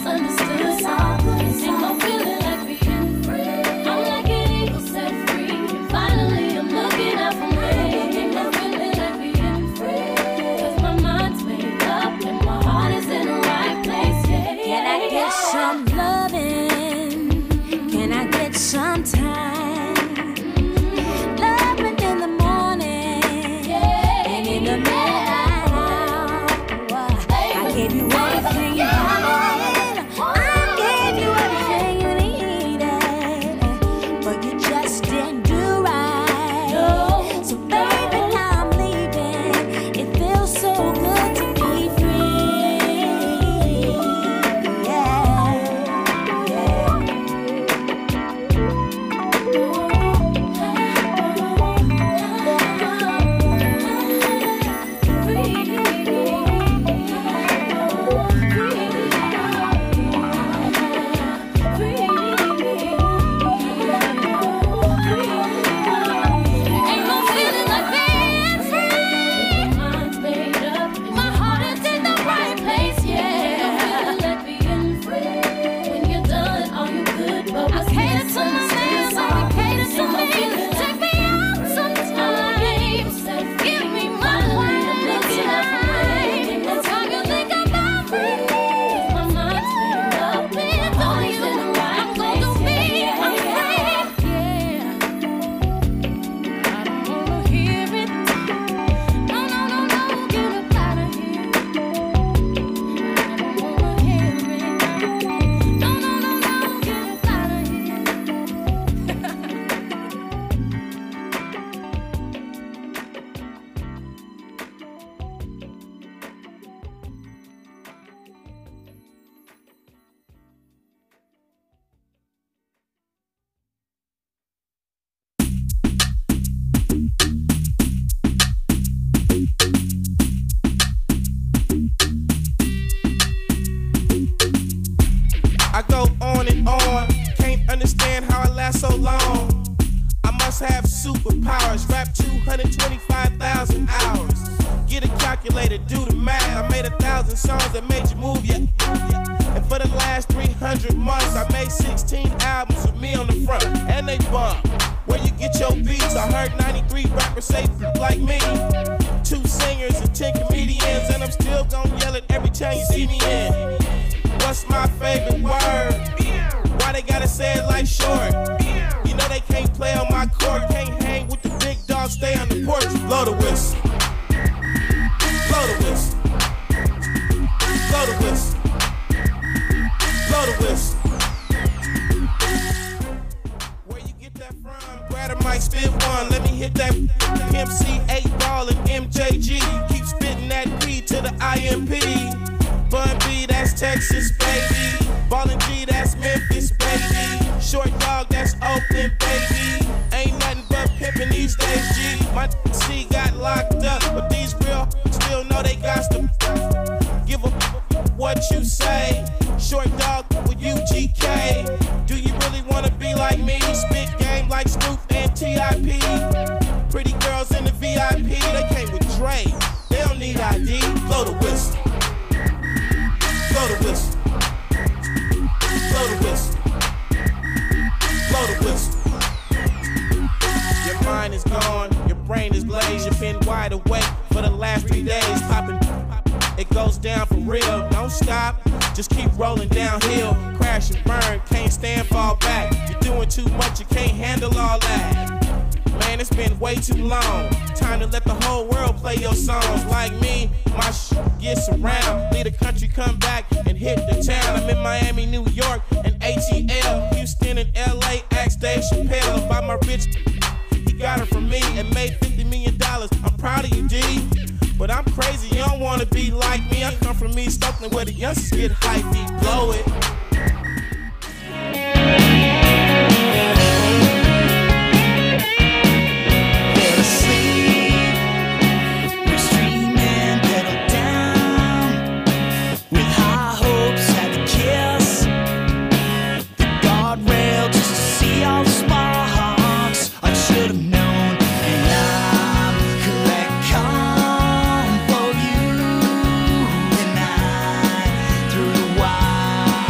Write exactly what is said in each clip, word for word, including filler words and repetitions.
misunderstood. Ain't no feeling like being free. I'm like an eagle set free. Finally, I'm looking out for me. Ain't no feeling like being free. Cause my mind's made up and my heart is in the right place. Yeah, yeah. Can I get some loving? Can I get some time? Loving in the morning and in the midnight hour. I gave you everything you wanted. I gave you everything you needed, but you just didn't do right. So baby, now I'm leaving. It feels so good to be free. Yeah, yeah. Ain't no feeling like being free. My mind's made up. My heart is in the right place. Yeah. Ain't no feeling like being free. When you're done, all you good, but I cater to my man, so he caters to me. Take me out sometime. Give me my life. That's how you think about me. My mind's made up. It's always in the right place. I'm gonna be afraid. Yeah. I don't wanna hear it. No, no, no, no, get up out of here. I don't wanna hear it. No, no, no, no, get up out of here. I go on and on, can't understand how I last so long. I must have superpowers, rap two hundred twenty-five thousand hours. Get a calculator, do the math. I made a thousand songs that made you move, yeah. And for the last three hundred months, I made sixteen albums with me on the front, and they bump. Where you get your beats? I heard ninety-three rappers say like me. Two singers and ten comedians, and I'm still gonna yell it every time you see me in. What's my favorite word? Why they gotta say it like short? You know they can't play on my court, can't hang with the big dogs, stay on the porch. Blow the whistle. Blow the whistle. Blow the whistle. Blow the whistle. Where you get that from? Grab a mic, spit one. Let me hit that M C eight ball and M J G. You keep spitting that P to the I M P. Bun B, that's Texas, baby. Ballin' G, that's Memphis, baby. Short dog, that's Oakland, baby. Ain't nothing but pimpin' these days, G. My C got locked up, but these real still know they got to give a what you say. Short dog with U G K. Do you really wanna be like me? Spit game like Snoop and T I P. Pretty girls in the V I P, they came with Dre. They don't need I D. Blow the whistle. Blow the whistle. Blow the whistle. Blow the whistle. Your mind is gone, your brain is glazed. You've been wide awake for the last three days. Popping, it goes down for real. Don't stop, just keep rolling downhill. Crash and burn, can't stand, fall back. You're doing too much, you can't handle all that. Man, it's been way too long. Time to let the whole world play your songs. Like me, my sh gets around. Leave the country, come back and hit the town. I'm in Miami, New York, and A T L. Houston and L A, ask Dave Chappelle about my rich. He got her from me and made fifty million dollars. I'm proud of you, D. But I'm crazy, you don't wanna be like me. I come from East Oakland where the youngsters get hyped, blow it. Why?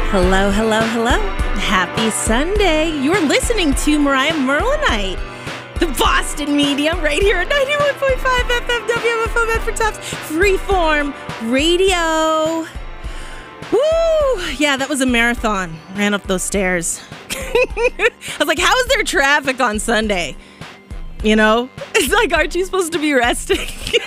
Hello, hello, hello. Happy Sunday. You're listening to Mariah Merlinite, the Boston medium, right here at ninety-one point five F M W M F O Medford Tops Freeform Radio. Woo! Yeah, that was a marathon. Ran up those stairs. I was like, how is there traffic on Sunday? You know? It's like, aren't you supposed to be resting?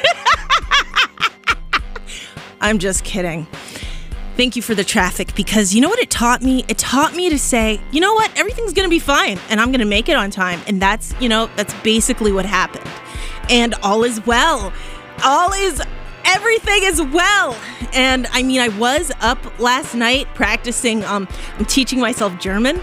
I'm just kidding. Thank you for the traffic, because you know what it taught me? It taught me to say, you know what? Everything's going to be fine, and I'm going to make it on time. And that's, you know, that's basically what happened. And all is well. All is, everything is well. And I mean, I was up last night practicing, um, I'm teaching myself German.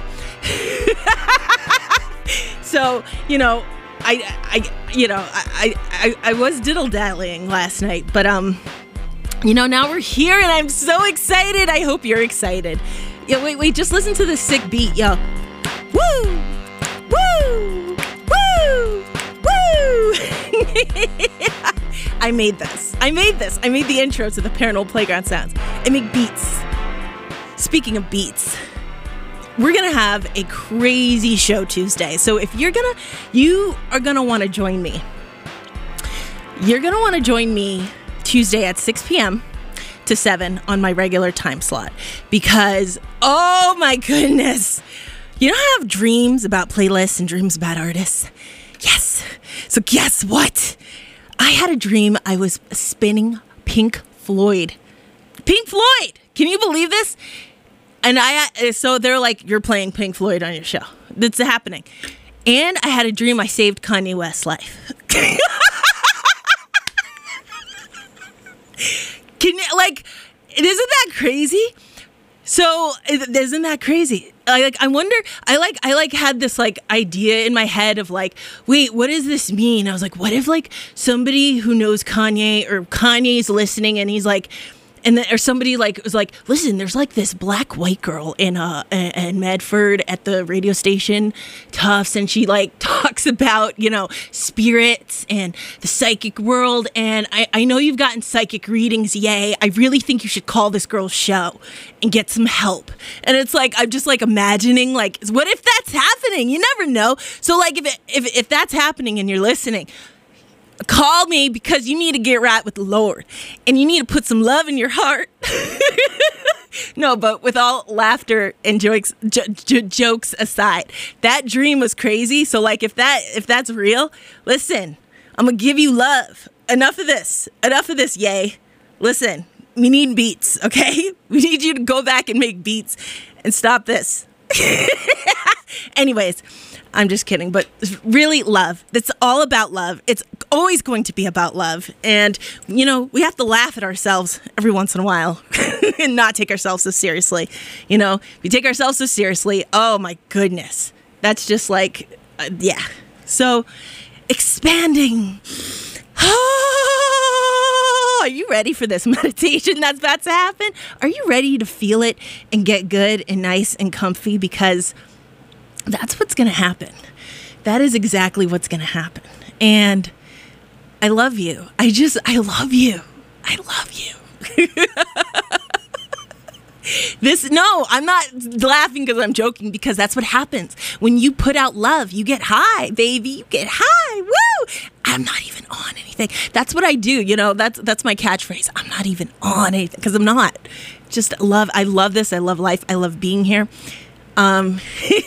So, you know, I, I, you know, I, I, I was diddle-dallying last night, but, um, you know, now we're here and I'm so excited. I hope you're excited. Yeah, wait, wait, just listen to this sick beat, yo. Woo! Woo! Woo! Woo! I made this. I made this. I made the intro to the Paranormal Playground Sounds. I make beats. Speaking of beats, we're going to have a crazy show Tuesday. So if you're going to, you are going to want to join me. You're going to want to join me Tuesday at six p.m. to seven on my regular time slot, because, oh my goodness, you know how I have dreams about playlists and dreams about artists? Yes. So guess what? I had a dream I was spinning Pink Floyd. Pink Floyd! Can you believe this? And I, so they're like, you're playing Pink Floyd on your show. That's happening. And I had a dream I saved Kanye West's life. Can you, like, isn't that crazy? So, isn't that crazy? I, like, I wonder, I like, I like had this like idea in my head of like, wait, what does this mean? I was like, what if like somebody who knows Kanye, or Kanye's listening and he's like, and then, or somebody like was like, listen, there's like this black white girl in uh in Medford at the radio station Tufts, and she like talks about, you know, spirits and the psychic world, and I, I know you've gotten psychic readings, yay. I really think you should call this girl's show and get some help. And it's like, I'm just like imagining, like, what if that's happening? You never know. So like if it, if if that's happening and you're listening, call me, because you need to get right with the Lord and you need to put some love in your heart. No, but with all laughter and jokes j- j- jokes aside, that dream was crazy. So like if that if that's real, listen, I'm gonna give you love. Enough of this. Enough of this, yay. Listen, we need beats, okay? We need you to go back and make beats and stop this. Anyways, I'm just kidding, but really love. It's all about love. It's always going to be about love. And, you know, we have to laugh at ourselves every once in a while and not take ourselves so seriously. You know, if we take ourselves so seriously, oh my goodness. That's just like, uh, yeah. So, expanding. Are you ready for this meditation that's about to happen? Are you ready to feel it and get good and nice and comfy? Because that's what's going to happen. That is exactly what's going to happen. And I love you. I just, I love you. I love you. This, no, I'm not laughing because I'm joking, because that's what happens. When you put out love, you get high, baby. You get high. Woo! I'm not even on anything. That's what I do. You know, that's that's my catchphrase. I'm not even on anything, because I'm not. Just love. I love this. I love life. I love being here. Um,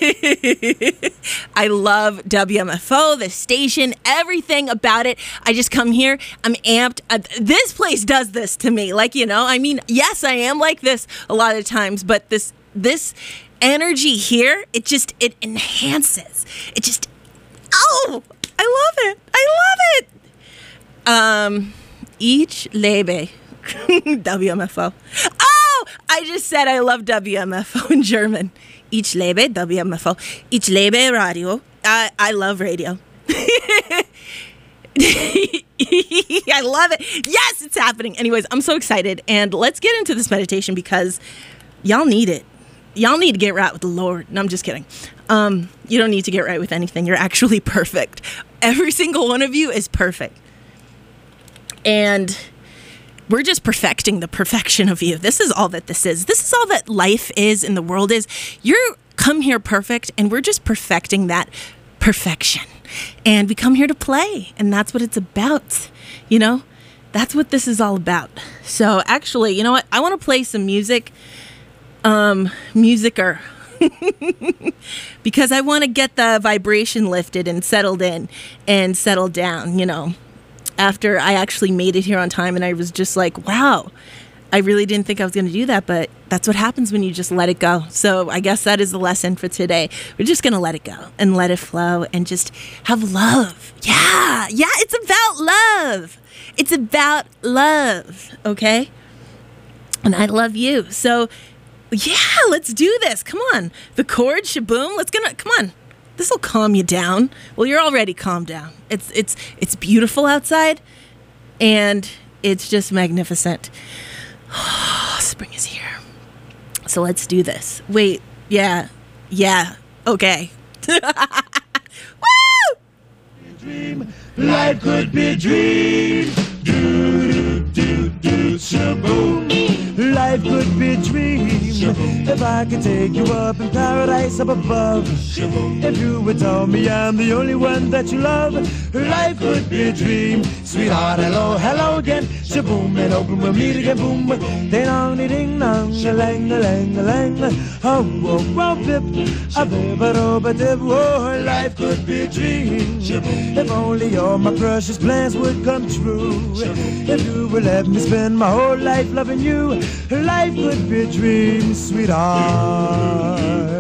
I love W M F O, the station, everything about it. I just come here. I'm amped. Uh, this place does this to me. Like, you know, I mean, yes, I am like this a lot of times, but this, this energy here, it just, it enhances. It just, oh, I love it. I love it. Um, each lebe, W M F O. Oh, I just said I love W M F O in German. Ich lebe W M F O. Ich lebe radio. I, I love radio. I love it. Yes, it's happening. Anyways, I'm so excited. And let's get into this meditation, because y'all need it. Y'all need to get right with the Lord. No, I'm just kidding. Um, you don't need to get right with anything. You're actually perfect. Every single one of you is perfect. And we're just perfecting the perfection of you. This is all that this is. This is all that life is and the world is. You're come here perfect, and we're just perfecting that perfection. And we come here to play, and that's what it's about. You know, that's what this is all about. So actually, you know what? I want to play some music, um, musicer, because I want to get the vibration lifted and settled in and settled down, you know, after I actually made it here on time. And I was just like, wow, I really didn't think I was going to do that, but that's what happens when you just let it go. So I guess that is the lesson for today. We're just going to let it go and let it flow and just have love. Yeah, yeah, it's about love. It's about love, okay? And I love you. So yeah, let's do this. Come on. The chord, shaboom. Let's gonna come on. This will calm you down. Well, you're already calmed down. It's it's it's beautiful outside, and it's just magnificent. Spring is here. So let's do this. Wait, yeah, yeah, okay. Woo! Dream, life could be a dream. Do, do, do, do, shaboom. Life could be a dream. If I could take you up in paradise up above. If you would tell me I'm the only one that you love. Life could be a dream. Sweetheart, hello, hello again. Shaboom, and open we'll meet again. Boom, ding dong, ding dong, a lang, a lang, a lang. Oh, oh, oh, bip, a bip, a rob, a dip. Oh, life could be a dream. If only all my precious plans would come true. If you would let me spend my whole life loving you. Life could be a dream, sweetheart.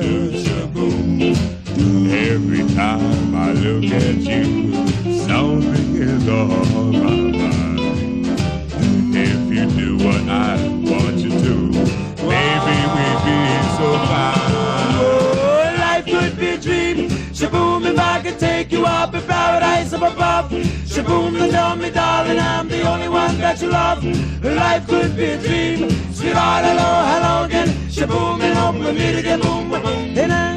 Every time I look at you, something is on my mind. If you do what I want you to, maybe we'd be so fine. Oh, life could be a dream. Shaboom, if I could take you up in paradise up above. Shaboom, then tell me, darling, I'm the only one that you love. Life could be a dream. Sweetheart, hello, hello again. Shaboom, and hope we'll meet again. Boom, boom, boom.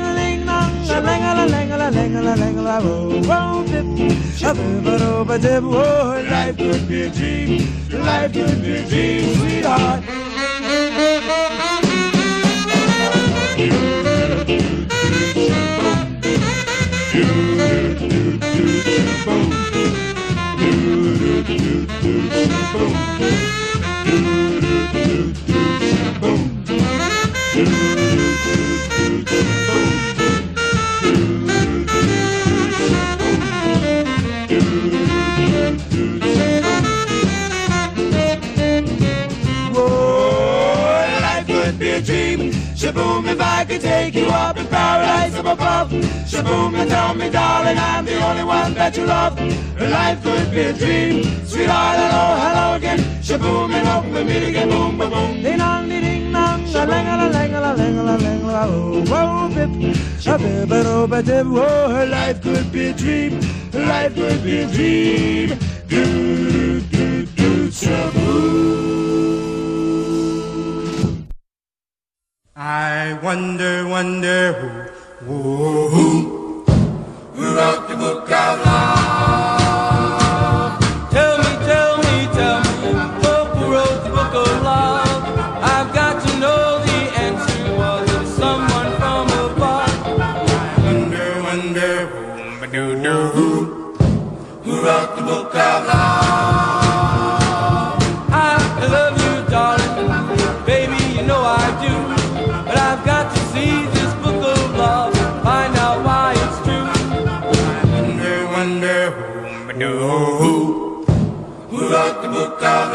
Oh, life could be a dream. Life could be a dream, sweetheart. Shaboom, if I could take you up in paradise up above. Shaboom, and tell me, darling, I'm the only one that you love. Life could be a dream. Sweetheart, hello, hello again. Shaboom, and hope we'll meet again. Boom, boom, boom. Ding dong, ding dong, a lang a lang a lang a lang a oh, oh, bip, a bip, a oh, a dip. Oh, life could be a dream. Life could be a dream. Do, do, do, shaboom. I wonder, wonder who, who, who, who wrote the book of love? Tell me, tell me, tell me, who wrote the book of love? I've got to know the answer. Was it someone from above? I wonder, wonder who, ba-doo-doo, who, who wrote the book of love? I love you, darling, baby, you know I do. I've got to see this book of love, find out why it's true. I wonder, wonder who, who, who wrote the book of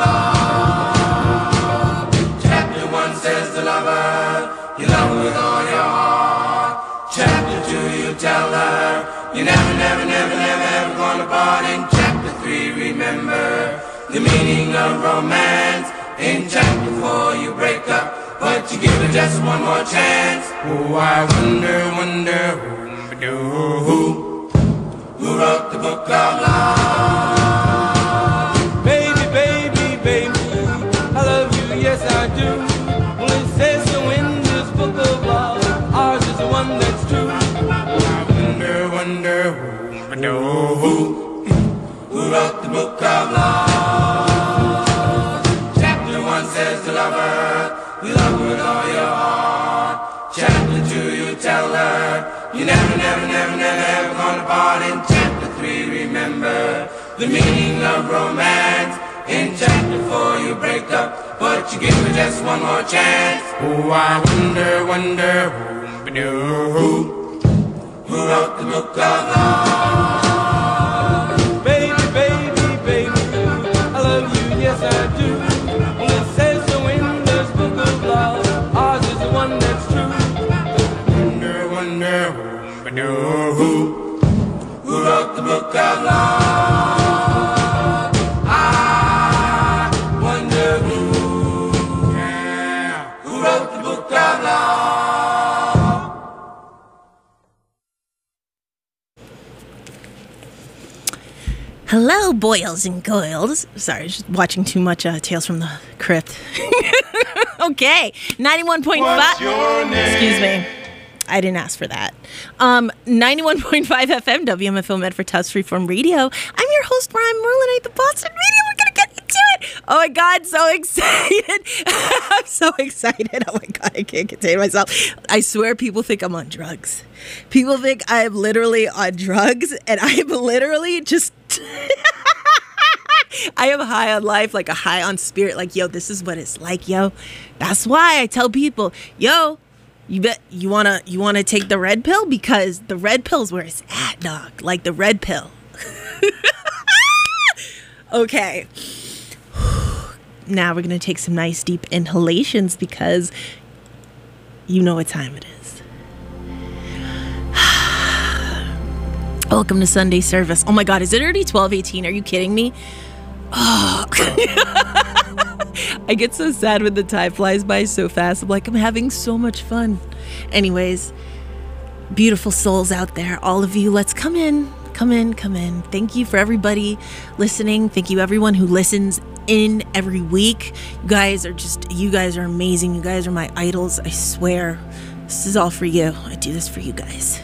love? Chapter one says the lover, you love her with all your heart. Chapter two, you tell her, you never, never, never, never, ever gonna part. In chapter three, remember the meaning of romance. In chapter four, you break up, but you give it just one more chance. Oh, I wonder, wonder who, who, who wrote the book of love? Baby, baby, baby, I love you, yes I do. Well, it says so in this book of love, ours is the one that's true. I wonder, wonder who, who, who wrote the book of love? you love her with all your heart. Chapter two, you tell her you never, never, never, never ever gonna part. In chapter three, remember the meaning of romance. In chapter four, you break up, but you give her just one more chance. Oh, I wonder, wonder who, who, who wrote the book of love? Baby, baby, baby, I love you, yes I do. And it says so in this book of love, ours is the one that's true. Wonder, wonder who, who, who wrote the book of love? Hello, boils and goils. Sorry, just watching too much uh, Tales from the Crypt. Okay, ninety-one point five. What's your name? Excuse me. I didn't ask for that. Um, ninety-one point five F M, W M F O Medford Tufts Freeform Radio. I'm your host, Brian Merlinite, the Boston Radio. We're going to get into it. Oh my God, so excited. I'm so excited. Oh my God, I can't contain myself. I swear people think I'm on drugs. People think I'm literally on drugs, and I'm literally just... I am high on life, like a high on spirit. Like, yo, this is what it's like, yo. That's why I tell people, yo, you bet you wanna you wanna take the red pill, because the red pill's where it's at, dog. Like the red pill. Okay. Now we're gonna take some nice deep inhalations, because you know what time it is. Welcome to Sunday service. Oh my God, is it already twelve eighteen? Are you kidding me? Oh. I get so sad when the time flies by so fast. I'm like, I'm having so much fun. Anyways, beautiful souls out there, all of you, let's come in, come in, come in. Thank you for everybody listening. Thank you everyone who listens in every week. You guys are just, you guys are amazing. You guys are my idols. I swear, this is all for you. I do this for you guys.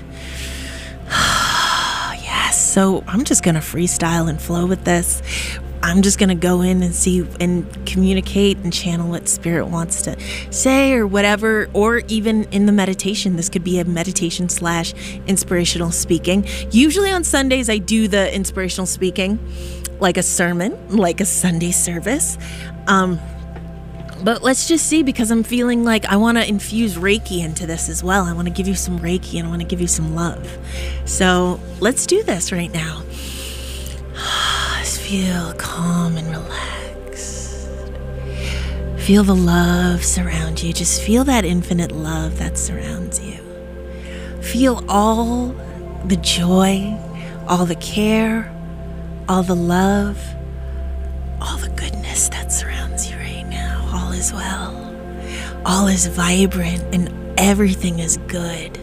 Yes, so I'm just gonna freestyle and flow with this. I'm just gonna go in and see and communicate and channel what Spirit wants to say, or whatever, or even in the meditation. This could be a meditation slash inspirational speaking. Usually on Sundays I do the inspirational speaking like a sermon, like a Sunday service. Um, But let's just see, because I'm feeling like I want to infuse Reiki into this as well. I want to give you some Reiki and I want to give you some love. So let's do this right now. Just feel calm and relaxed. Feel the love surround you. Just feel that infinite love that surrounds you. Feel all the joy, all the care, all the love, all the goodness that surrounds you right now. All is well. All is vibrant and everything is good.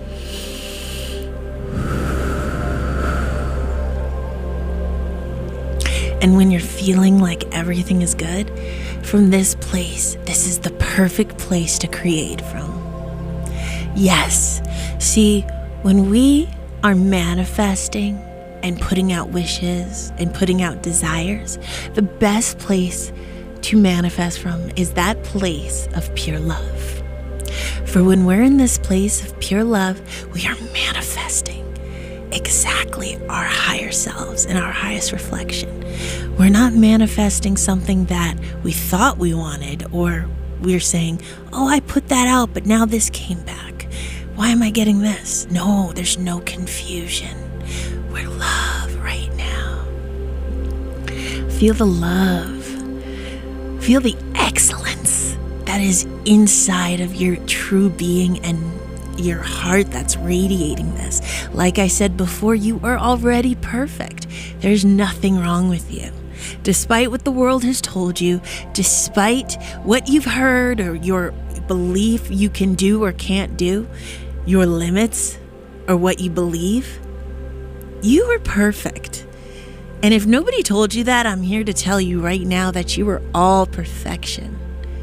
And when you're feeling like everything is good, from this place, this is the perfect place to create from. Yes. See, when we are manifesting and putting out wishes and putting out desires, the best place to manifest from is that place of pure love. For when we're in this place of pure love, we are manifesting exactly our higher selves and our highest reflection. We're not manifesting something that we thought we wanted, or we're saying, oh, I put that out, but now this came back. Why am I getting this? No, there's no confusion. We're love right now. Feel the love. Feel the excellence that is inside of your true being and your heart that's radiating this. Like I said before, you are already perfect. There's nothing wrong with you. Despite what the world has told you, despite what you've heard or your belief you can do or can't do, your limits or what you believe, you are perfect. And if nobody told you that, I'm here to tell you right now that you are all perfection.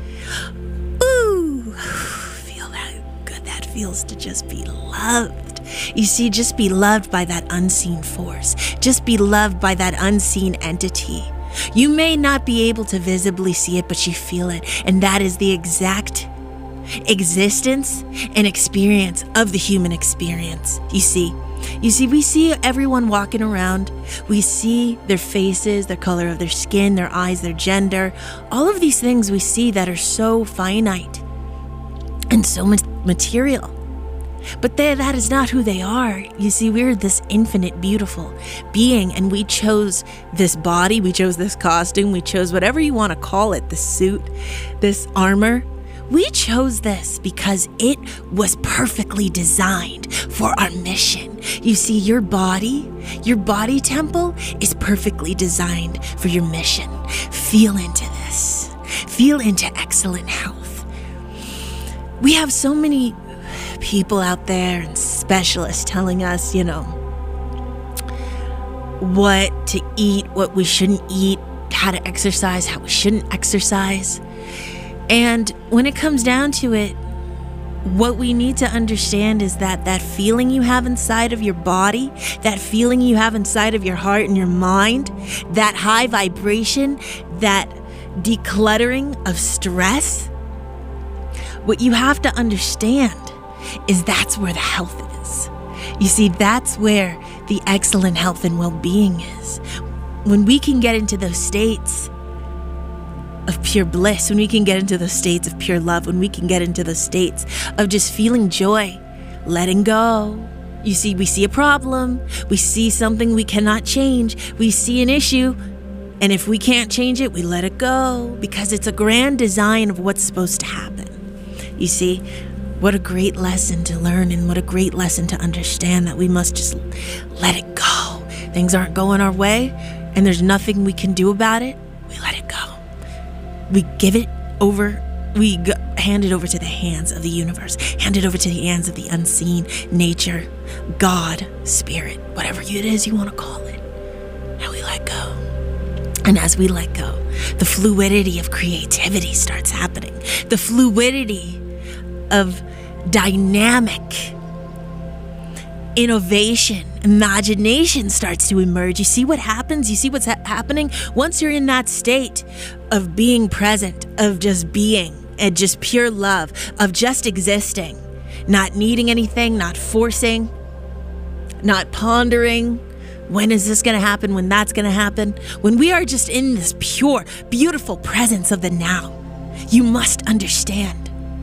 Ooh, feel that good that feels to just be loved. You see, just be loved by that unseen force. Just be loved by that unseen entity. You may not be able to visibly see it, but you feel it. And that is the exact existence and experience of the human experience. You see, you see, we see everyone walking around. We see their faces, their color of their skin, their eyes, their gender, all of these things we see that are so finite and so ma- material. But they, that is not who they are. You see, we're this infinite, beautiful being, and we chose this body, we chose this costume, we chose whatever you want to call it, this suit, this armor. We chose this because it was perfectly designed for our mission. You see, your body, your body temple is perfectly designed for your mission. Feel into this. Feel into excellent health. We have so many people out there and specialists telling us, you know, what to eat, what we shouldn't eat, how to exercise, how we shouldn't exercise. And when it comes down to it, what we need to understand is that that feeling you have inside of your body, that feeling you have inside of your heart and your mind, that high vibration, that decluttering of stress, what you have to understand is that's where the health is. You see, that's where the excellent health and well-being is. When we can get into those states of pure bliss, when we can get into those states of pure love, when we can get into those states of just feeling joy, letting go. You see, we see a problem, we see something we cannot change, we see an issue, and if we can't change it, we let it go because it's a grand design of what's supposed to happen. You see, what a great lesson to learn, and what a great lesson to understand that we must just let it go. Things aren't going our way, and there's nothing we can do about it. We let it go. We give it over, we g- hand it over to the hands of the universe, hand it over to the hands of the unseen, nature, God, spirit, whatever it is you want to call it. And we let go. And as we let go, the fluidity of creativity starts happening. The fluidity of dynamic innovation, imagination starts to emerge. You see what happens? You see what's ha- happening? Once you're in that state of being present, of just being, and just pure love, of just existing, not needing anything, not forcing, not pondering, when is this going to happen, when that's going to happen? When we are just in this pure, beautiful presence of the now, you must understand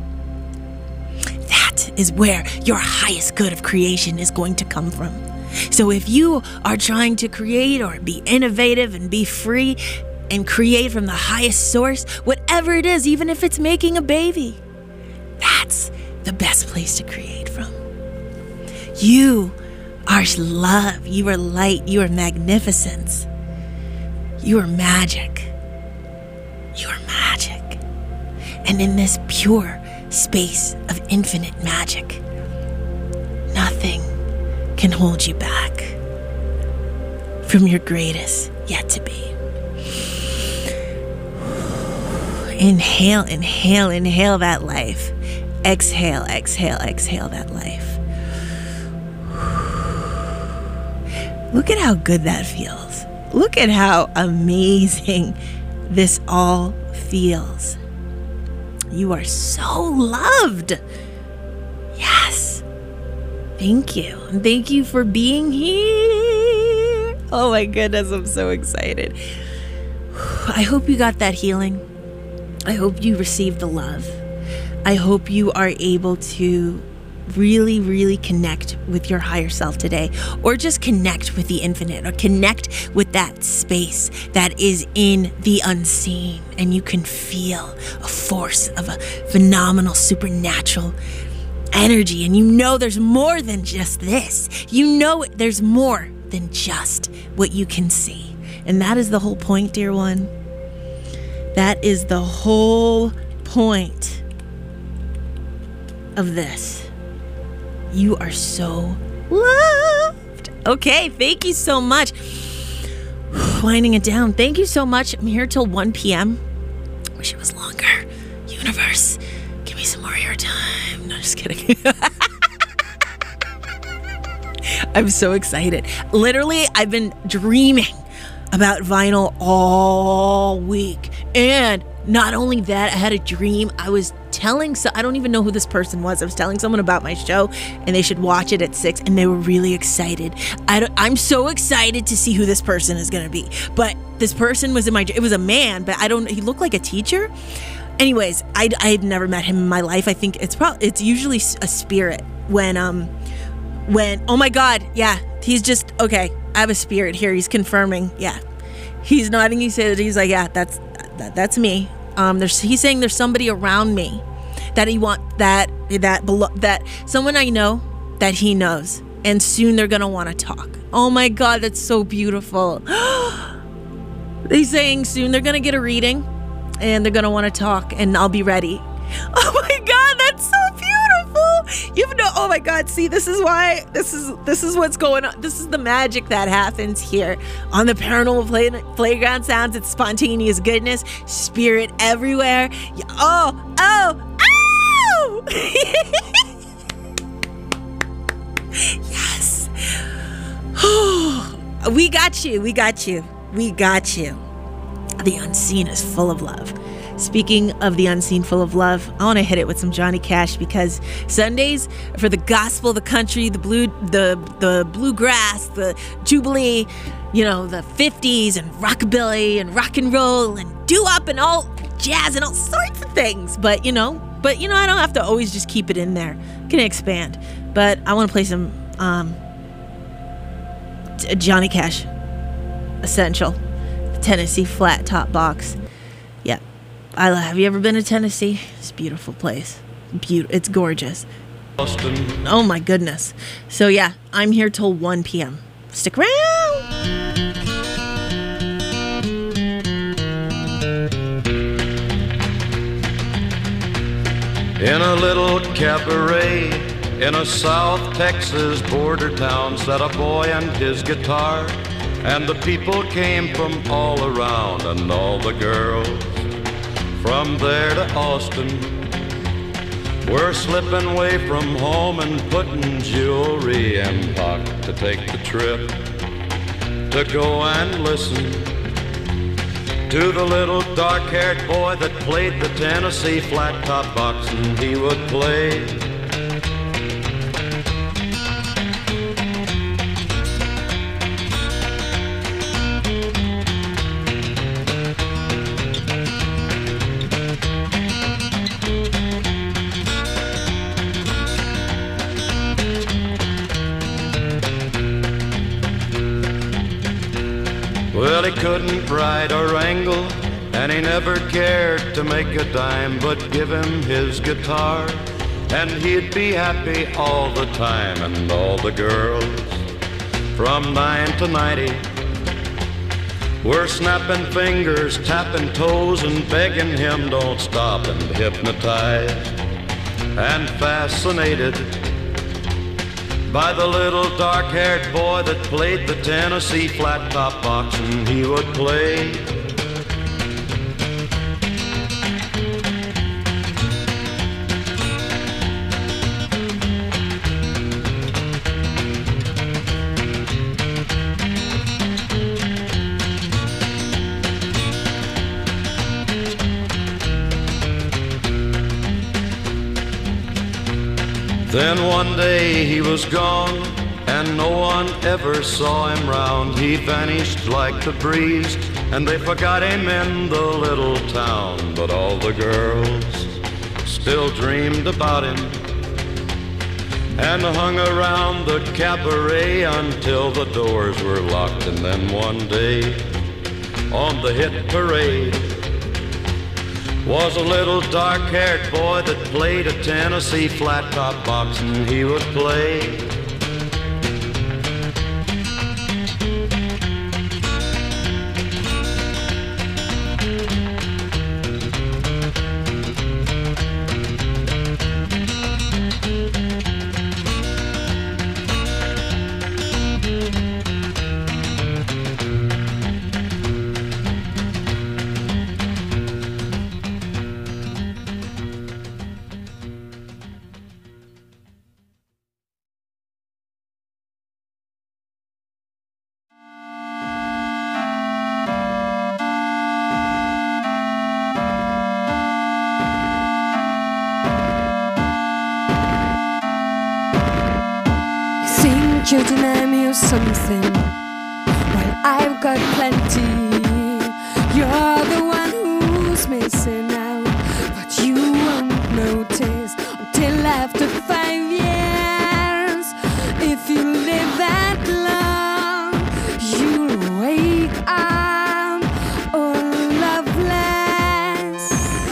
that is where your highest good of creation is going to come from. So if you are trying to create or be innovative and be free and create from the highest source, whatever it is, even if it's making a baby, that's the best place to create from. You are love, you are light, you are magnificence, you are magic, you are magic. And in this pure space of infinite magic, nothing can hold you back from your greatest yet to be. Inhale, inhale, inhale that life. Exhale, exhale, exhale that life. Look at how good that feels. Look at how amazing this all feels. You are so loved. Yes. Thank you. And thank you for being here. Oh my goodness, I'm so excited. I hope you got that healing. I hope you received the love. I hope you are able to really, really connect with your higher self today, or just connect with the infinite, or connect with that space that is in the unseen, and you can feel a force of a phenomenal supernatural energy, and you know there's more than just this. You know there's more than just what you can see, and that is the whole point, dear one. That is the whole point of this. You are so loved. Okay, thank you so much. Winding it down. Thank you so much. I'm here till one p.m. Wish it was longer. Universe, give me some more of your time. No, just kidding. I'm so excited. Literally, I've been dreaming about vinyl all week. And not only that, I had a dream. I was telling, so I don't even know who this person was. I was telling someone about my show and they should watch it at six, and they were really excited. I don't, I'm so excited to see who this person is going to be. But this person was in my, it was a man, but I don't, he looked like a teacher. Anyways, I I had never met him in my life. I think it's probably, it's usually a spirit when, um, when, oh my God, yeah, he's just, okay, I have a spirit here. He's confirming, yeah. He's nodding, he said, he's like, yeah, that's, that, that's me. Um, there's, he's saying there's somebody around me that he want, that, that, belo- that someone I know that he knows, and soon they're going to want to talk. Oh my God, that's so beautiful. He's saying soon they're going to get a reading and they're going to want to talk, and I'll be ready. Oh my God, that's so beautiful. You know, oh my God, see, this is why, this is this is what's going on. This is the magic that happens here on the Paranormal Play, Playground Sounds. It's spontaneous goodness, spirit everywhere. Oh, oh, oh! Yes. We got you, we got you, we got you. The unseen is full of love. Speaking of the unseen full of love, I want to hit it with some Johnny Cash, because Sundays for the gospel, the country, the blue, the the bluegrass, the jubilee, you know, the fifties and rockabilly and rock and roll and doo-wop and all jazz and all sorts of things. But you know, but you know, I don't have to always just keep it in there. I can expand. But I want to play some um, Johnny Cash, Essential, the Tennessee Flat Top Box. Yeah. I love, have you ever been to Tennessee? It's a beautiful place. Be- it's gorgeous. Boston. Oh my goodness. So yeah, I'm here till one p.m. Stick around. In a little cabaret in a South Texas border town sat a boy and his guitar, and the people came from all around, and all the girls from there to Austin we're slipping away from home and putting jewelry in pocket to take the trip to go and listen to the little dark-haired boy that played the Tennessee flat top box, and he would play Well, he couldn't ride or wrangle, and he never cared to make a dime, but give him his guitar, and he'd be happy all the time. And all the girls from nine to ninety were snapping fingers, tapping toes, and begging him don't stop, and hypnotized and fascinated by the little dark-haired boy that played the Tennessee flat top box, and he would play Then one day he was gone, and no one ever saw him round. He vanished like the breeze, and they forgot him in the little town. But all the girls still dreamed about him and hung around the cabaret until the doors were locked. And then one day on the hit parade was a little dark-haired boy that played a Tennessee flat top box, and he would play You deny me of something while I've got plenty. You're the one who's missing out, but you won't notice until after five years. If you live that long, you'll wake up all loveless.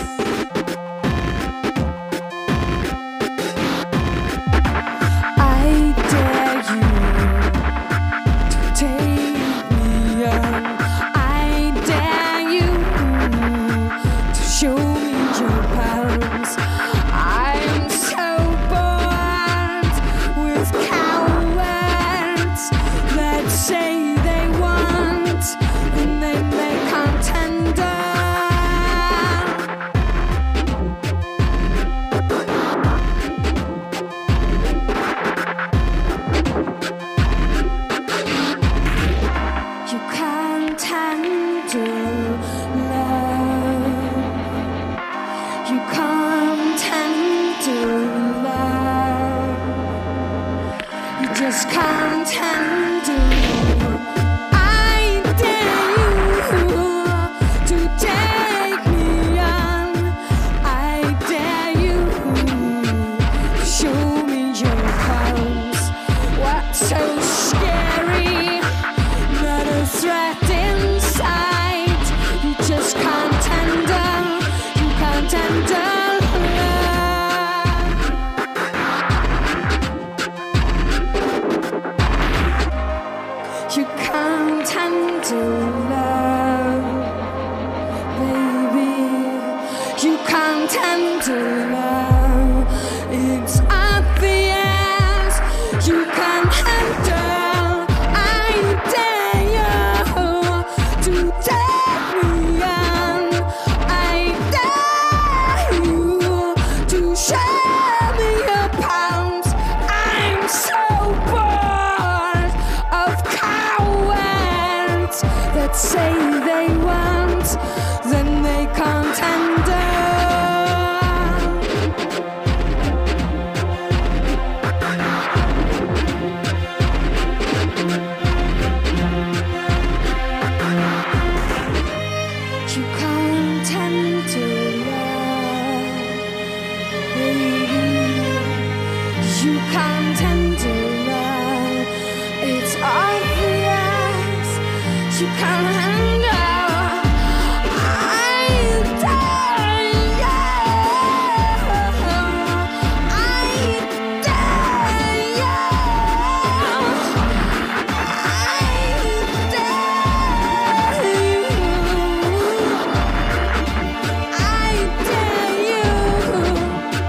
I dare you to take me on. I dare you to show me your powers. I'm so bored with cowards that say they want and then they can't tender. You can't handle love. You can't handle love. You just can't handle. I dare you to take me on. I dare you to show me your powers. What's so scary? Not a threat inside. You just can't handle. You can't handle love. You can't handle love, baby. You can't handle love. It's obvious. You can't handle. I dare you to take me on. I dare you to show me your pounds. I'm so bored of cowards that say they want, then they can't handle. You can't handle love, baby. You can't handle love. It's obvious. You can't handle. I dare you. I dare you. I dare you. I dare you.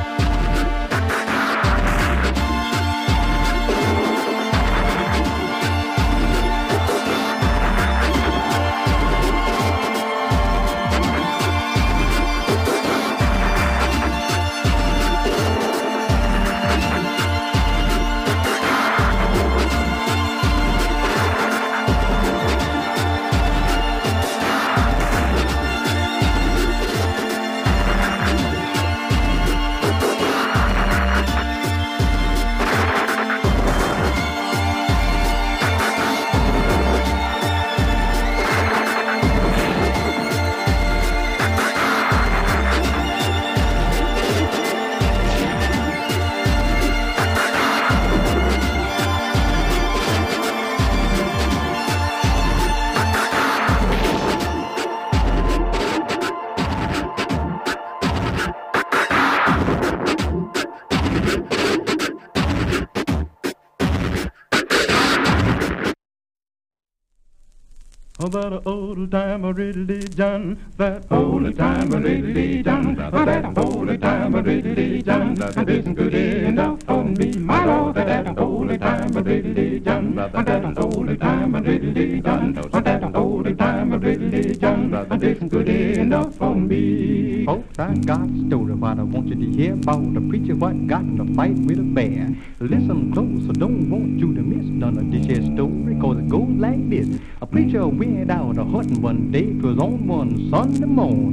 About an old time religion, that old time religion, that old time religion, that isn't good enough for me, my Lord. That old time religion, that old time religion, that old time religion, that isn't good enough for me. Folks, I got a story what I want you to hear about the preacher what got in a fight with a bear. Listen close, I don't want you to miss none of this here story, cause it goes like this. A preacher went out a hunting one day, 'twas on one Sunday morn.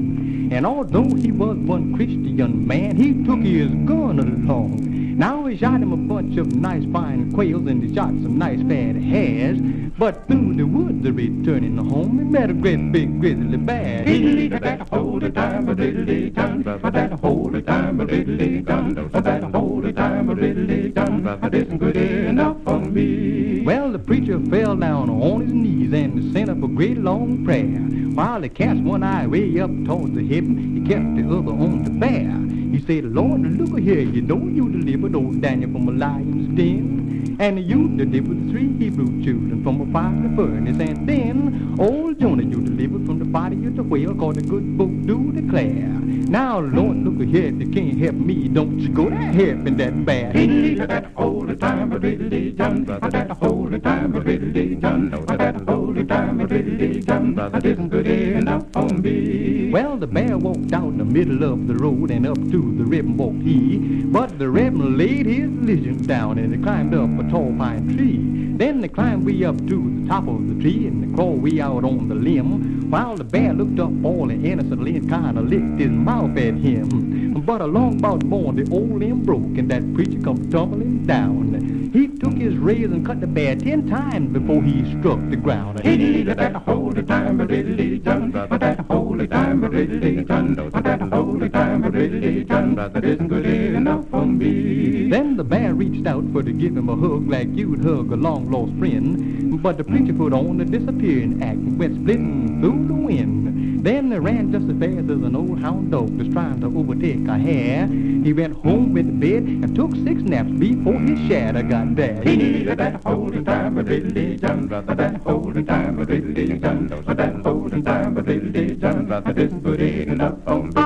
And although he was one Christian man, he took his gun along. Now he shot him a bunch of nice fine quails and he shot some nice fat hares. But through the woods returning home, he met a great big grizzly bear. He that hold the time a diddly dun, that hold the time a diddly dun, that hold the time a diddly dun, that isn't good enough for me. Well, the preacher fell down on his knees and sent up a great long prayer. While he cast one eye way up towards the heaven, he kept the other on the bear. He said, Lord, look here, you know you delivered old Daniel from a lion's den. And you delivered the three Hebrew children from a fiery furnace. And then old Jonah you delivered from the body of the whale, called the good book do declare. Now, Lord, look here, if you can't help me, don't you go to helping that bear. He that hold the time a riddly dun, that hold the time a riddly dun, that hold the time a riddly dun, that isn't good enough for me. Well, the bear walked out the middle of the road and up to the ribbon walked he. But the ribbon laid his religion down and he climbed up a tall pine tree. Then they climbed way up to the top of the tree and they crawled way out on the limb. While the bear looked up all innocently and kind of licked his mouth at him. But along about morn the old limb broke and that preacher come tumbling down. He took his razor and cut the bear ten times before he struck the ground. He that hold the time a riddly dun, that hold the time a riddly dun, that hold the time a riddly dun, that isn't good enough for me. Then the bear reached out for to give him a hug like you'd hug a long lost friend. But the preacher put on a disappearing act and went splitting through the wind. Then they ran just as fast as an old hound dog was trying to overtake a hare. He went home with the bed and took six naps before his shadow got there. He needed that holding time a diddly dun, that holding time a diddly dun, that holding time a diddly dun, that isn't good enough for me.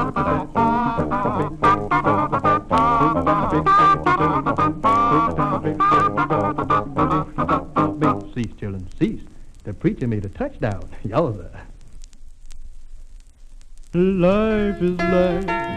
Cease, children, cease. The preacher made a touchdown. Yowza. Life is life.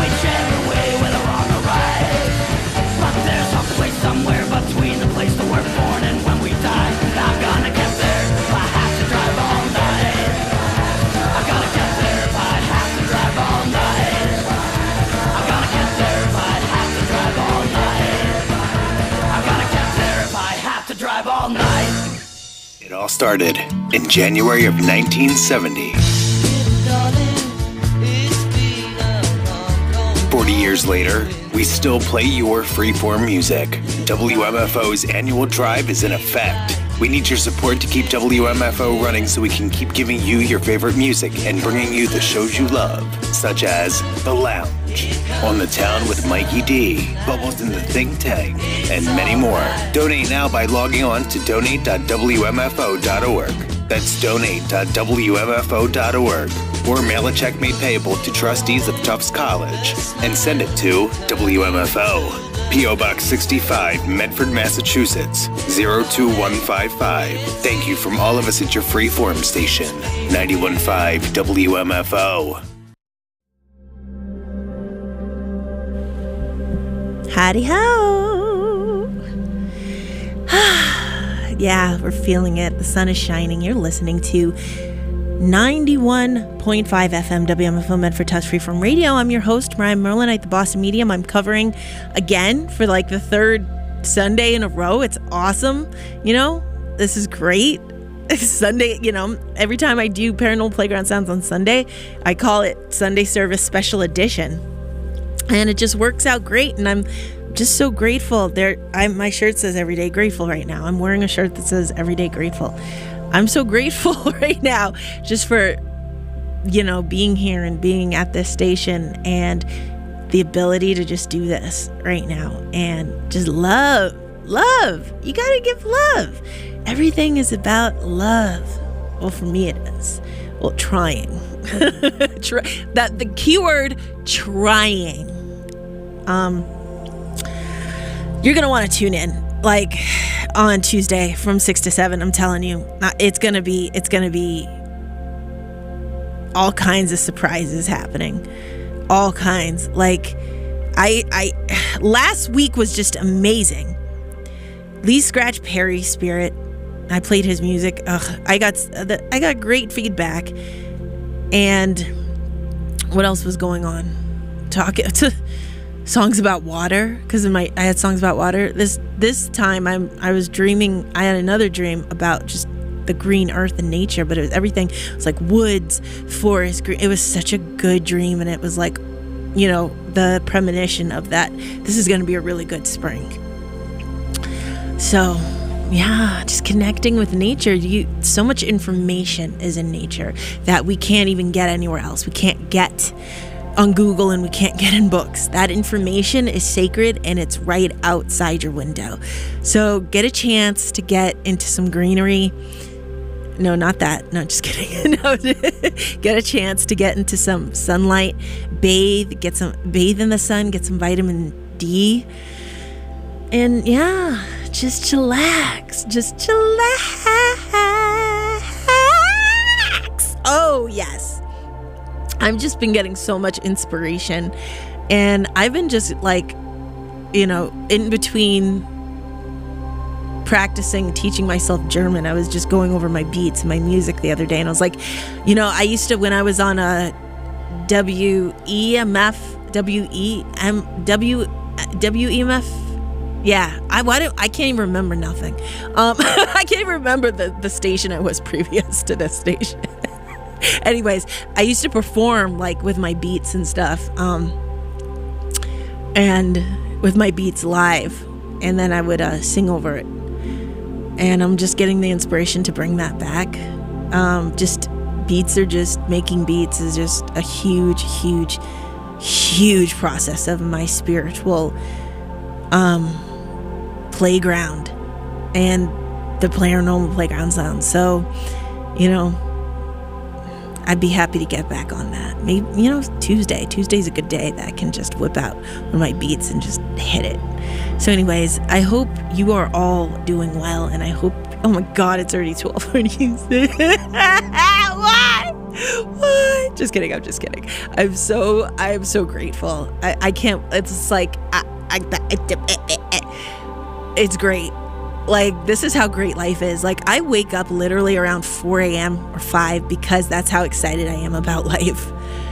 Somewhere between the place to work started in January of nineteen seventy. forty years later, we still play your freeform music. W M F O's annual drive is in effect. We need your support to keep W M F O running so we can keep giving you your favorite music and bringing you the shows you love, such as The Lounge, On the Town with Mikey D, Bubbles in the Think Tank, and many more. Donate now by logging on to donate dot w m f o dot org. That's donate dot w m f o dot org. Or mail a check made payable to trustees of Tufts College and send it to W M F O. P O Box sixty-five, Medford, Massachusetts, zero two one five five. Thank you from all of us at your freeform station, ninety-one point five W M F O. Howdy ho! Yeah, we're feeling it. The sun is shining. You're listening to ninety-one point five F M W M F O Medford Tufts Freeform Radio. I'm your host, Mariah Merlin, the Boston Medium. I'm covering again for like the third Sunday in a row. It's awesome. You know, this is great. Sunday, you know, every time I do Paranormal Playground Sounds on Sunday, I call it Sunday Service Special Edition. And it just works out great. And I'm just so grateful. There, I, my shirt says Everyday Grateful right now. I'm wearing a shirt that says Everyday Grateful. I'm so grateful right now just for, you know, being here and being at this station and the ability to just do this right now and just love, love. You got to give love. Everything is about love. Well, for me it is. Well, trying. Try, that the keyword trying. Um, you're going to want to tune in. Like on Tuesday from six to seven, I'm telling you, it's going to be, it's going to be all kinds of surprises happening. All kinds. Like I, I, last week was just amazing. Lee Scratch Perry Spirit. I played his music. Ugh, I got, I got great feedback. And what else was going on? Talking to songs about water, because of my I had songs about water. This this time I'm I was dreaming. I had another dream about just the green earth and nature, but it was everything. It was like woods, forest, green. It was such a good dream, and it was like, you know, the premonition of that. This is going to be a really good spring. So, yeah, just connecting with nature. You so much information is in nature that we can't even get anywhere else. We can't get on Google and we can't get in books. That information is sacred and it's right outside your window. So get a chance to get into some greenery. No, not that. No, just kidding. No, get a chance to get into some sunlight, bathe, get some bathe in the sun, get some vitamin D. And yeah, just chillax. Just chillax. Oh, yes. I've just been getting so much inspiration, and I've been just like, you know, in between practicing, teaching myself German, I was just going over my beats, my music the other day, and I was like, you know, I used to, when I was on a W E M F, W E M, W, W E M F, yeah, I why do I can't even remember nothing. Um, I can't even remember the, the station I was previous to this station. Anyways, I used to perform like with my beats and stuff, um, and with my beats live, and then I would uh, sing over it. And I'm just getting the inspiration to bring that back. Um, just beats are just making beats is just a huge, huge, huge process of my spiritual um, playground and the Paranormal Playground Sound. So, you know, I'd be happy to get back on that. Maybe, you know, Tuesday. Tuesday's a good day that I can just whip out one of my beats and just hit it. So anyways, I hope you are all doing well, and I hope, oh my God, it's already twelve forty-six. What? What? Just kidding, I'm just kidding. I'm so, I'm so grateful. I, I can't, it's like, I, I, it's great. Like, this is how great life is. Like, I wake up literally around four a.m. or five because that's how excited I am about life.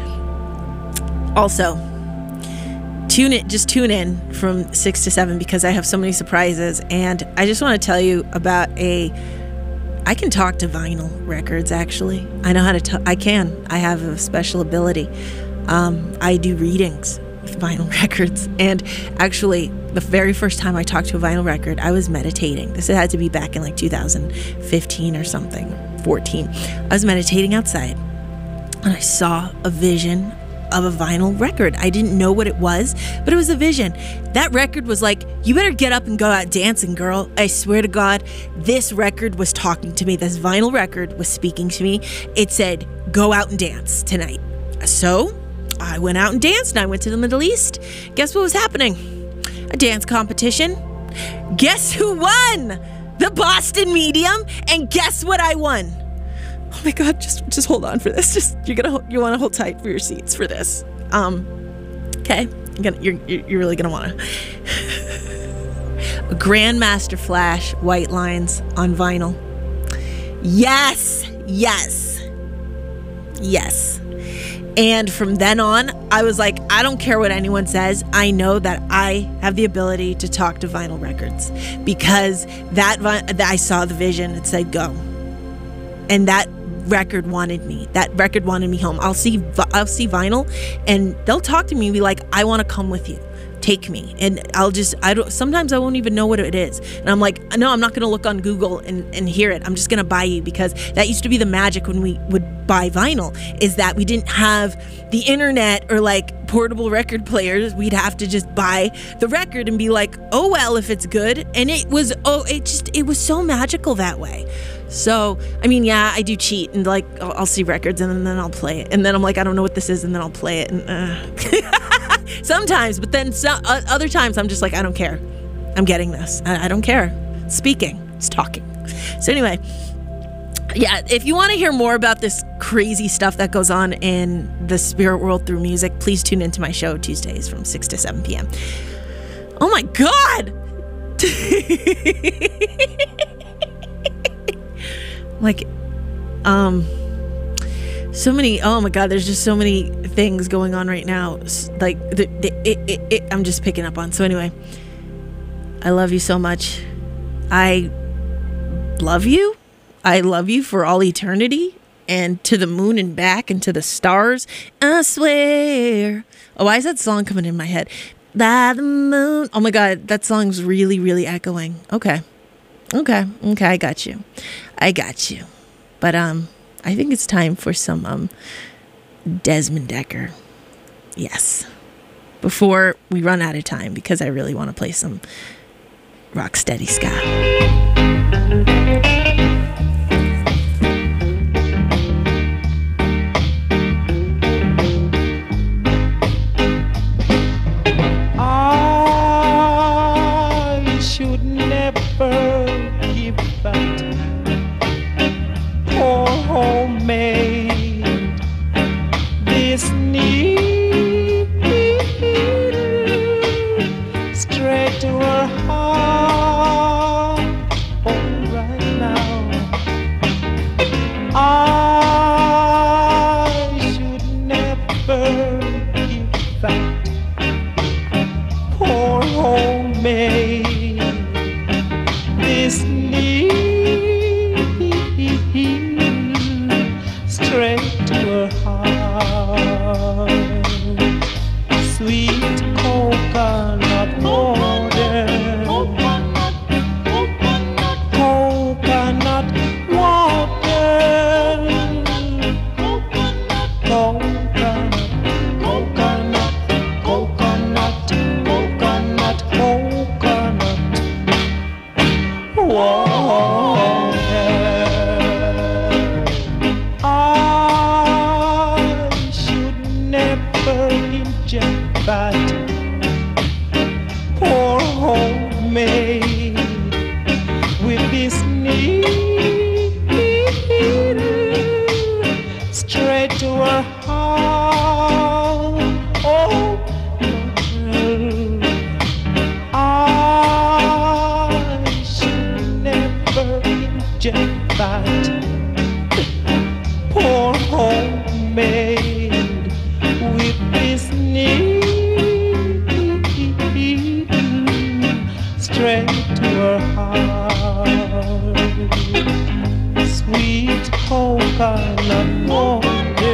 Also, tune in, just tune in from six to seven because I have so many surprises. And I just want to tell you about a I can talk to vinyl records, actually. I know how to talk. I can. I have a special ability. Um, I do readings with vinyl records. And actually, the very first time I talked to a vinyl record, I was meditating. This had to be back in like two thousand fifteen or something, fourteen. I was meditating outside, and I saw a vision of a vinyl record. I didn't know what it was, but it was a vision. That record was like, you better get up and go out dancing, girl. I swear to God, this record was talking to me. This vinyl record was speaking to me. It said, go out and dance tonight. So I went out and danced, and I went to the Middle East. Guess what was happening? A dance competition. Guess who won? The Boston Medium. And guess what I won? Oh my God, just just hold on for this. Just you're gonna you want to hold tight for your seats for this. Um, okay, you're gonna, you're you're really gonna want to. A Grandmaster Flash White Lines on vinyl. Yes, yes, yes. And from then on, I was like, I don't care what anyone says. I know that I have the ability to talk to vinyl records because that, that I saw the vision. It said go, and that record wanted me. That record wanted me home. I'll see I'll see vinyl, and they'll talk to me and be like, I want to come with you. Take me. And I'll just I don't sometimes I won't even know what it is. And I'm like, no, I'm not gonna look on Google and, and hear it. I'm just gonna buy you, because that used to be the magic when we would buy vinyl, is that we didn't have the internet or like portable record players. We'd have to just buy the record and be like, oh well, if it's good. And it was oh it just it was so magical that way. So, I mean, yeah, I do cheat, and like I'll, I'll see records and then, then I'll play it, and then I'm like, I don't know what this is, and then I'll play it, and uh. Sometimes, but then so, uh, other times I'm just like, I don't care. I'm getting this. I, I don't care. Speaking, it's talking. So anyway, yeah, if you want to hear more about this crazy stuff that goes on in the spirit world through music, please tune into my show Tuesdays from six to seven p.m. Oh my God! Like, um, so many, oh my God, there's just so many things going on right now. Like, the, the, it, it, it, I'm just picking up on. So anyway, I love you so much. I love you. I love you for all eternity, and to the moon and back, and to the stars. I swear. Oh, why is that song coming in my head? By the moon. Oh my God, that song's really, really echoing. Okay. Okay. Okay, I got you. I got you. But um, I think it's time for some um Desmond Dekker. Yes. Before we run out of time, because I really want to play some Rocksteady ska. I should never give that poor homemade this need straight to her heart. Oh, right now I should never give that poor homemade this need straight to her heart. Sweet coconut water, coconut water, coconut, coconut, coconut, coconut, coconut water. I should never inject that poor homemade with this need straight to her heart. Oh, no. I should never inject that poor homemade with this need straight to her heart. coconut water.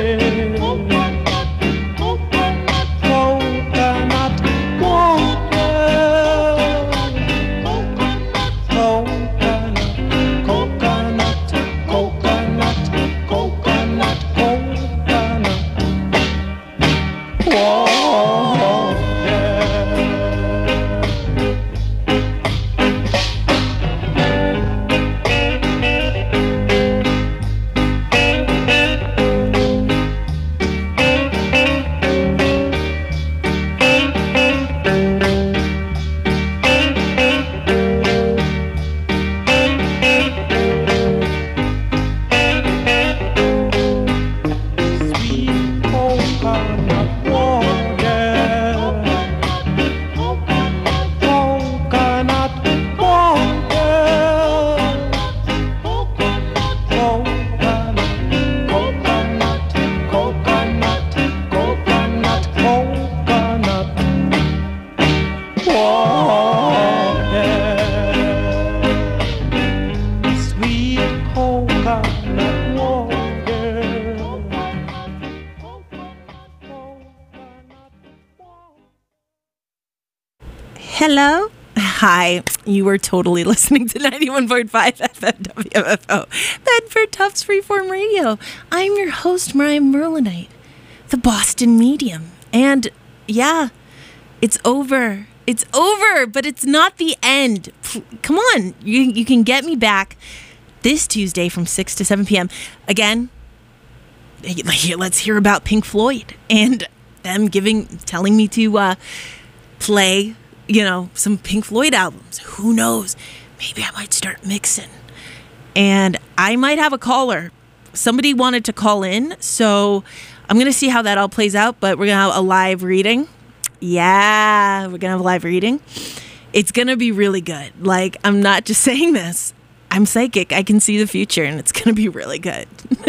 Hello? Hi, you were totally listening to ninety-one point five F M W M F O, Bedford Tufts Freeform Radio. I'm your host, Mariah Merlinite, the Boston Medium. And yeah, it's over. It's over, but it's not the end. Come on, you, you can get me back this Tuesday from six to seven p.m. Again, let's hear about Pink Floyd and them giving, telling me to uh, play, you know, some Pink Floyd albums. Who knows? Maybe I might start mixing. And I might have a caller. Somebody wanted to call in, so I'm going to see how that all plays out, but we're going to have a live reading. Yeah, we're going to have a live reading. It's going to be really good. Like, I'm not just saying this. I'm psychic. I can see the future, and it's going to be really good.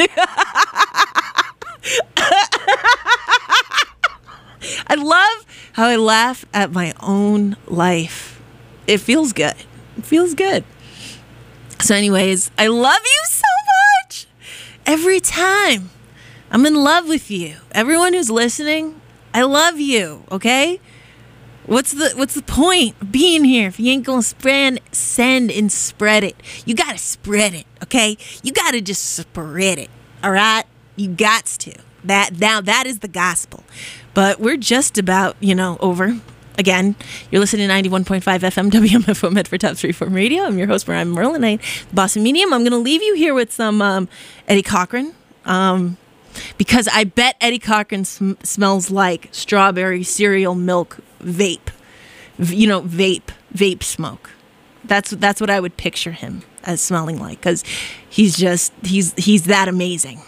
I love how I laugh at my own life. It feels good. It feels good. So anyways, I love you so much. Every time. I'm in love with you. Everyone who's listening, I love you, okay? What's the what's the point of being here if you ain't gonna spread, send and spread it? You gotta spread it, okay? You gotta just spread it, all right? You gots to. That now that is the gospel. But we're just about, you know, over. Again, you're listening to ninety-one point five F M W M F O Medford Tufts Freeform Radio. I'm your host, Mariah Merlinite, the Boston Medium. I'm going to leave you here with some um, Eddie Cochran, um, because I bet Eddie Cochran sm- smells like strawberry cereal milk vape. V- you know, vape, vape smoke. That's that's what I would picture him as smelling like, because he's just he's he's that amazing.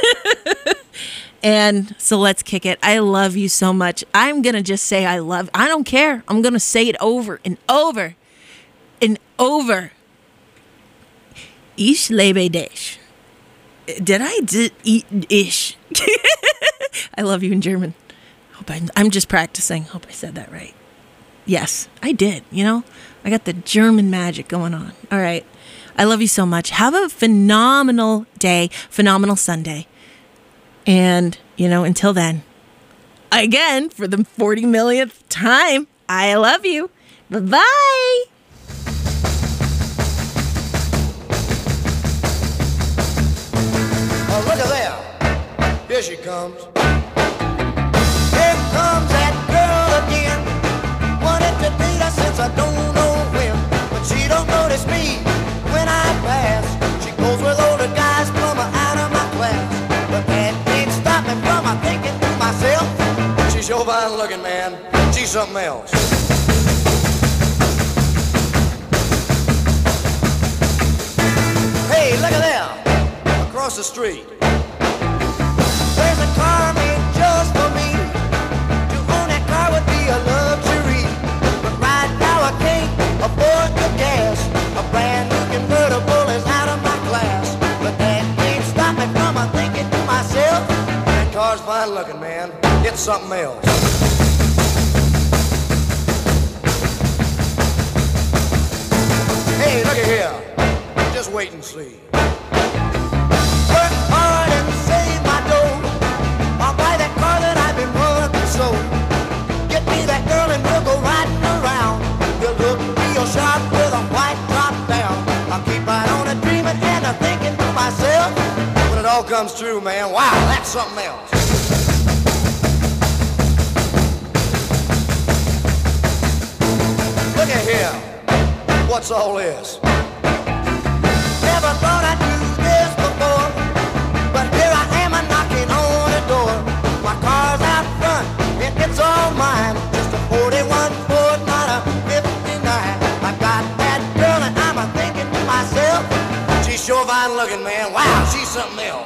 And so let's kick it. I love you so much. I'm going to just say I love. I don't care. I'm going to say it over and over and over. Ich lebe dich. Did I did eat ish? I love you in German. Hope I'm, I'm just practicing. Hope I said that right. Yes, I did. You know, I got the German magic going on. All right. I love you so much. Have a phenomenal day. Phenomenal Sunday. And, you know, until then, again, for the forty millionth time, I love you. Bye-bye. Oh, look at there. Here she comes. Here comes that girl again. Wanted to date her since I don't know when. But she don't notice me when I pass. She goes with older guys from out of my class. But that ain't stop me from my thinking to myself. She's sure fine looking, man. She's something else. Hey, look at there. Across the street. There's a car made just for me. To own that car would be a luxury. But right now I can't afford the gas. A brand new convertible is out of my class. But that ain't stop me from my thinking to myself. That car's fine looking, man. It's something else. Hey, look at here. Just wait and see. Work hard all comes true, man. Wow, that's something else. Look at here. What's all this? Never thought I'd do this before, but here I am a knocking on the door. My car's out front, and it's all mine. Just a forty-one Ford, not a fifty-nine. I got that girl, and I'm a thinking to myself, she's sure fine looking, man. Wow, she's something else.